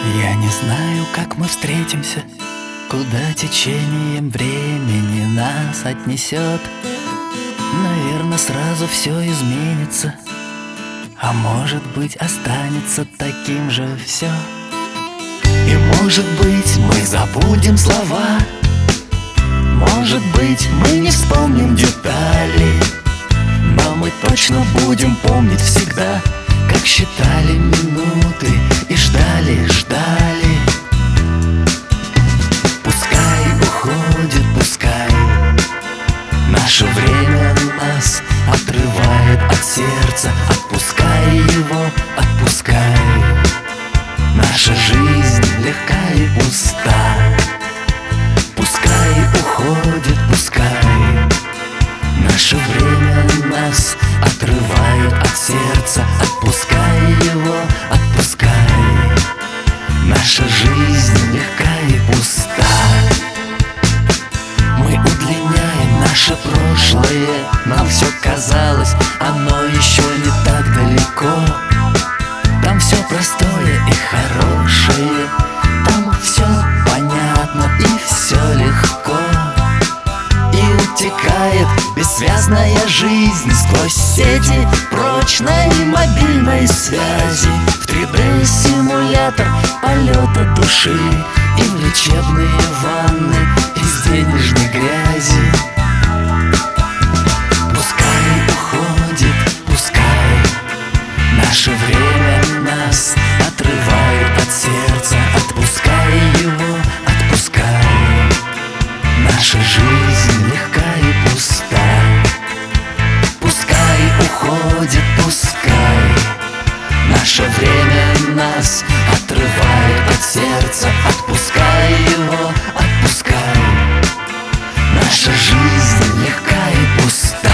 Я не знаю, как мы встретимся, куда течением времени нас отнесет. Наверное, сразу все изменится, а может быть, останется таким же все. И может быть, мы забудем слова, может быть, мы не вспомним детали, но мы точно будем помнить всегда, как считали минуты и ждали, ждали. Пускай уходит, пускай наше время нас отрывает от сердца. Отпускай его, отпускай. Наша жизнь легка и пуста. Пускай уходит, пускай наше время нас отрывает от сердца. Отпускай его, отпускай. Наша жизнь легка и пуста. Мы удлиняем наше прошлое, нам все казалось, оно еще не так далеко. Там все простое и хорошее, там все понятно и все легко. И утекает бессвязная жизнь сквозь сети прочной мобильной связи, в 3D-симулятор полета души и в лечебные ванны из денежной грязи. Пускай уходит, пускай наше время нас отрывает от сердца. Отпускай его, отпускай. Наша жизнь легка и пуста. Пускай уходит, пускай наше время нас отрывает от сердца. Отпускай его, отпускай. Наша жизнь легка и пуста.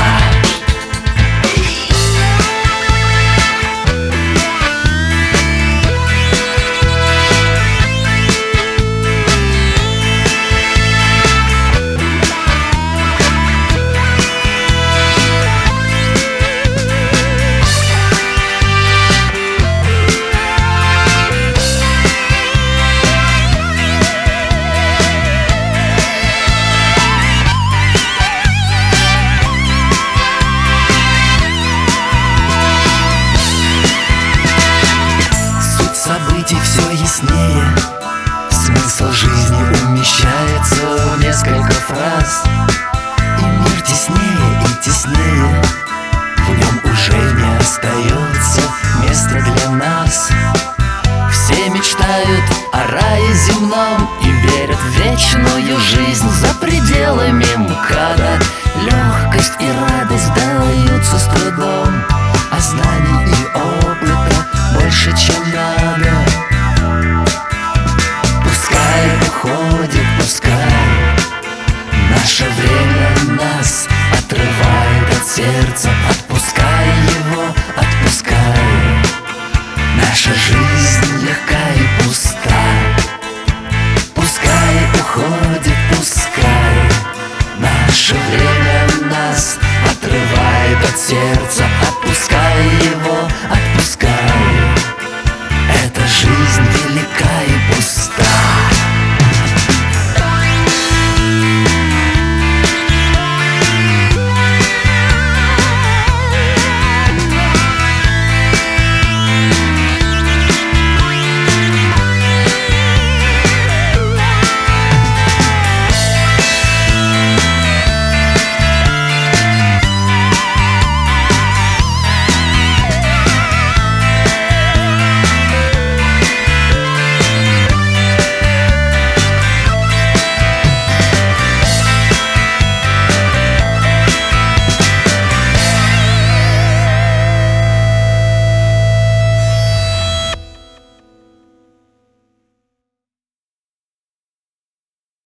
Событий все яснее, смысл жизни умещается в несколько фраз. И мир теснее и теснее, в нем уже не остается места для нас. Все мечтают о рае земном и верят в вечную жизнь за пределами МКАДа. Легкость и радость даются с трудом, а знаний и опыта больше, чем надо. Пускай уходит, пускай наше время нас отрывает от сердца. Отпускай его, отпускай. Наша жизнь легка и пуста. Пускай уходит, пускай наше время нас отрывает от сердца. Отпускай его, отпускай. Эта жизнь велика